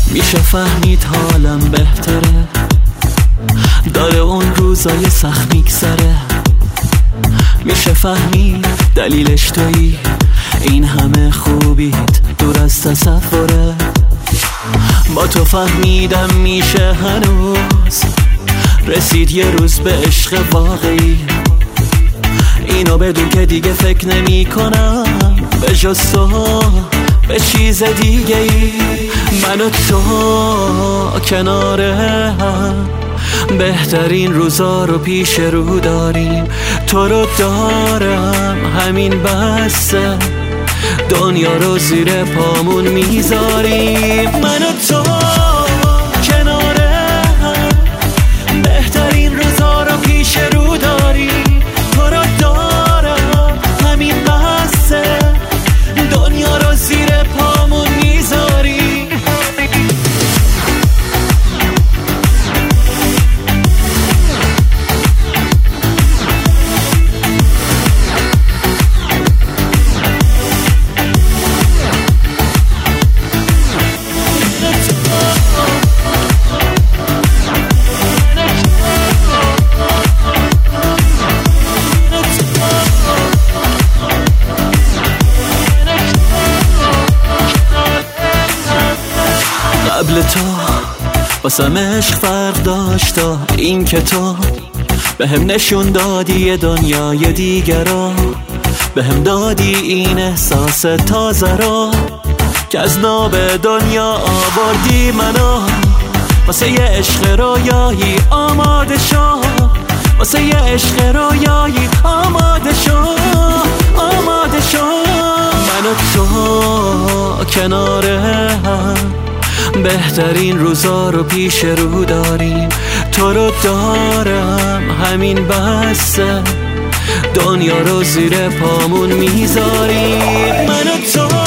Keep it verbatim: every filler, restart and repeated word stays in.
میشه فهمید حالم بهتره، داره اون روزای سخت میگذره. میشه فهمید دلیلش تویی، این همه خوبیت دور از تصوره. با تو فهمیدم میشه هنوز رسید یه روز به عشق واقعی. اینو بدون که دیگه فکر نمی کنم به جز تو به چیز دیگه ای. من و تو کناره هم بهترین روزا رو پیش رو داریم. تو رو دارم همین بسه، دنیا رو زیر پامون میذاریم. من و تو کناره هم بهترین روزا رو پیش رو داریم. تو رو دارم همین بسه، دنیا رو زیر پامون میذاریم. قبل تو واسم عشق فرق داشتا، این که تو به هم نشون دادی یه دنیای دیگرا، به هم دادی این احساس تازه را که از ناب دنیا آوردی منو. واسه یه عشق رویایی آماده شو، واسه یه عشق رویایی آماده شو، آماده شو. من و تو کناره هم بهترین روزا رو پیش رو داریم. تو رو دارم همین بسه، دنیا رو زیر پامون میذاریم. من و تو